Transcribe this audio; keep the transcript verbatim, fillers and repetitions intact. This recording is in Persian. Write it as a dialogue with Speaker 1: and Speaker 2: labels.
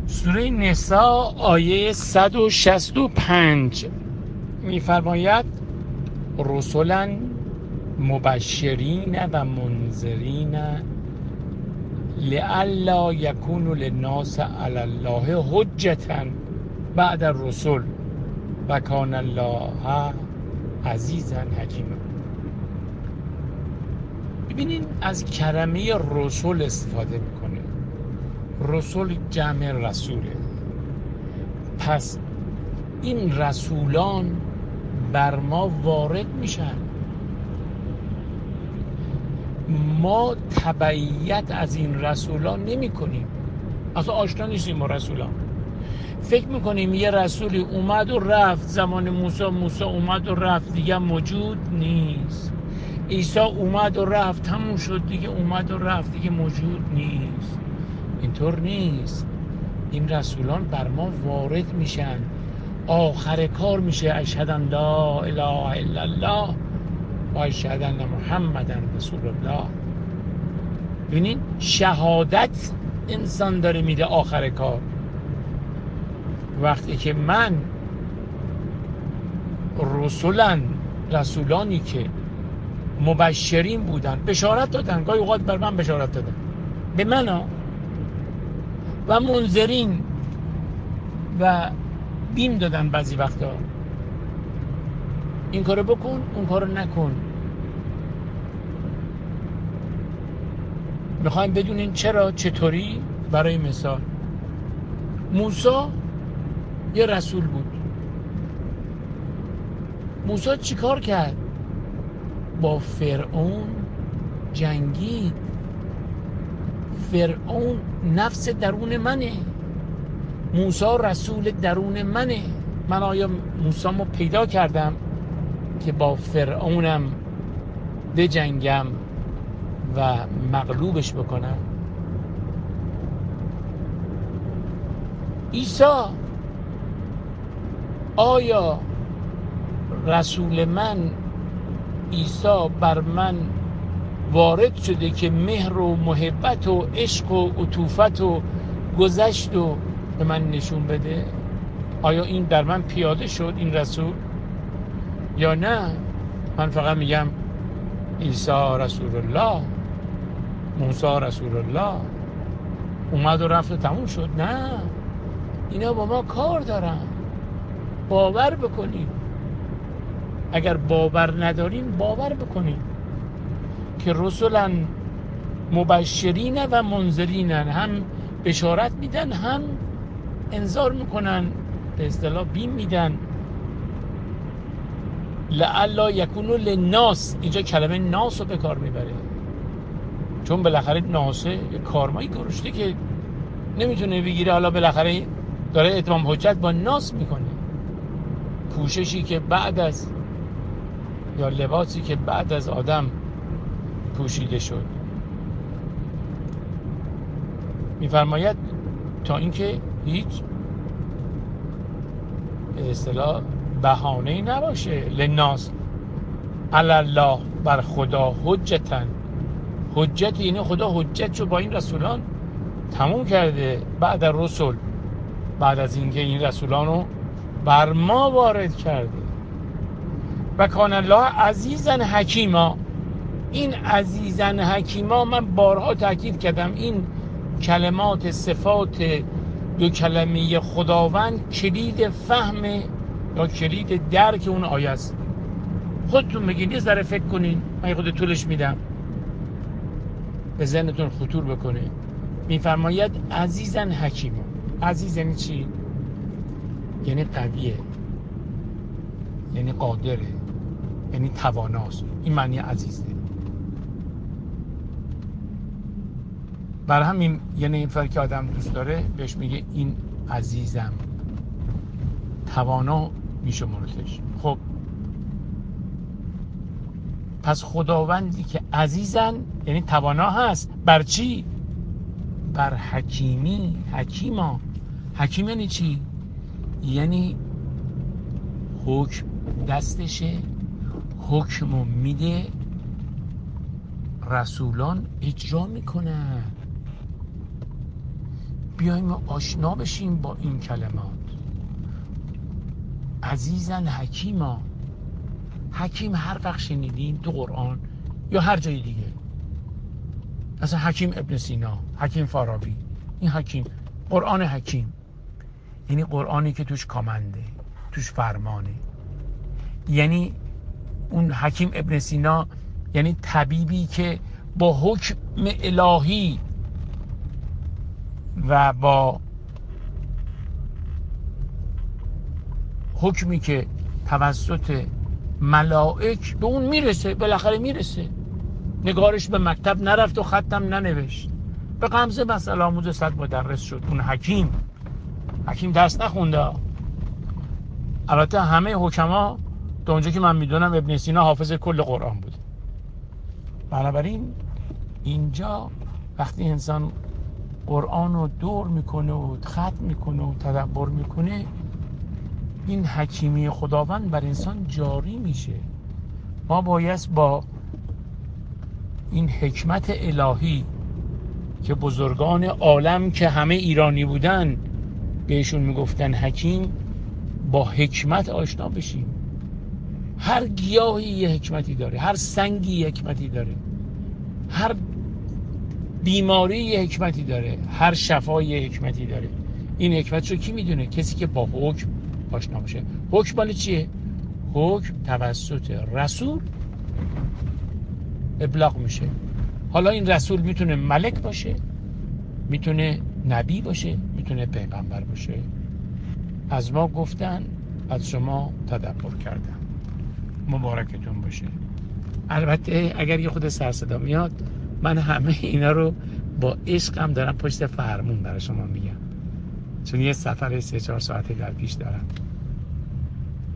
Speaker 1: سوره نساء آیه صد و شصت و پنج می‌فرماید رسولا مبشرین و منذرین لئلا یکون للناس علی الله حجة بعد الرسل و کان الله عزیزا حکیما. ببینین از کلمه رسول استفاده میکنه. رسول جمع رسوله. پس این رسولان بر ما وارد میشن. ما تبعیت از این رسولان نمی کنیم. اصلا آشنا نیستیم با رسولان. فکر میکنیم یه رسولی اومد و رفت، زمان موسی موسی اومد و رفت دیگه موجود نیست. عیسی اومد و رفت تموم شد دیگه، اومد و رفت دیگه موجود نیست. اینطور نیست. این رسولان بر ما وارد میشن. آخر کار میشه اشهد ان لا اله الا الله و اشهد ان محمدن رسول الله. ببینین شهادت انسان داره میده آخر کار. وقتی که من رسولن رسولانی که مبشرین بودن بشارت دادن، گاهی اوقات بر من بشارت دادن به من ها، و منذرین و بیم دادن بعضی وقتا این کارو بکن اون کارو نکن. میخوایم بدونین چرا چطوری. برای مثال موسی یه رسول بود. موسی چی کار کرد؟ با فرعون جنگید. فرعون نفس درون منه، موسی رسول درون منه. من آیا موسیمو پیدا کردم که با فرعونم بجنگم و مغلوبش بکنم؟ عیسی آیا رسول من عیسی بر من وارد شده که مهر و محبت و عشق و عطوفت و گذشت و به من نشون بده؟ آیا این در من پیاده شد این رسول یا نه؟ من فقط میگم عیسی رسول الله، موسی رسول الله، اومد و رفت و تموم شد. نه، اینا با ما کار دارن. باور بکنیم. اگر باور ندارین باور بکنین که رسولن مبشرین و منذرینن، هم بشارت میدن هم انذار میکنن، به اصطلاح بیم میدن. لعلا یکونو للناس، اینجا کلمه ناس رو به کار میبره چون بالاخره ناسه یه کارمایی گرشته که نمیتونه بگیره. حالا بالاخره داره اتمام حجت با ناس میکنه. پوششی که بعد از یا لباسی که بعد از آدم پوشیده شد. میفرماید تا اینکه هیچ به اصطلاح بهانه‌ای نباشه. لناس علی الله، بر خدا حجتن. حجت یعنی خدا حجت شو با این رسولان تموم کرده بعد از رسول، بعد از اینکه این رسولان رو بر ما وارد کرده. و کان الله عزیزا حکیما. این عزیزا حکیما من بارها تاکید کردم، این کلمات صفات دو کلمه خداوند کلید فهم یا کلید درک اون آیه است. خودتون بگید، یه ذره فکر کنین، من خود طولش میدم به ذهنتون خطور بکنه. میفرماید عزیزا حکیما. عزیز یعنی چی؟ یعنی قویه، یعنی قادره، یعنی تواناست. این معنی عزیزه. برای همین یعنی این فرق که آدم دوست داره بهش میگه این عزیزم، توانا میشه مورتش. خب پس خداوندی که عزیزن یعنی توانا هست. بر چی؟ بر حکیمی. حکیما. حکیم یعنی چی؟ یعنی حکم دستشه، حکمو میده، رسولان اجرا میکنن. بیایم آشنا بشیم با این کلمات. عزیزن حکیما، حکیم هر وقت شنیدیم تو قرآن یا هر جای دیگه، مثلا حکیم ابن سینا، حکیم فارابی، این حکیم، قرآن حکیم یعنی قرآنی که توش کامنده، توش فرمانه. یعنی اون حکیم ابن سینا یعنی طبیبی که با حکم الهی و با حکمی که توسط ملائک به اون میرسه، بالاخره میرسه. نگارش به مکتب نرفت و خطم ننوشت، به غمزه مسئله آموز صد مدرس شد. اون حکیم حکیم درس نخونده. البته همه حکما تا اونجا که من میدونم ابن سینا حافظ کل قرآن بود. بنابراین اینجا وقتی انسان قرآن رو دور میکنه و ختم میکنه و تدبر میکنه، این حکیمی خداوند بر انسان جاری میشه. ما باید با این حکمت الهی که بزرگان عالم که همه ایرانی بودن بهشون میگفتن حکیم، با حکمت آشنا بشیم. هر گیاهی یه حکمتی داره، هر سنگی یه حکمتی داره، هر بیماری یه حکمتی داره، هر شفای یه حکمتی داره. این حکمت رو کی میدونه؟ کسی که با حکم آشنا باشه. حکم مال چیه؟ حکم توسط رسول ابلاغ میشه. حالا این رسول میتونه ملک باشه، میتونه نبی باشه، میتونه پیغمبر باشه. از ما گفتن، از شما تدبر کردن. مبارکتون باشه. البته اگر یه خود سرصدا میاد، من همه اینا رو با عشقم دارم پشت فرمون برای شما میگم، چون یه سفر سه چهار ساعته در پیش دارم.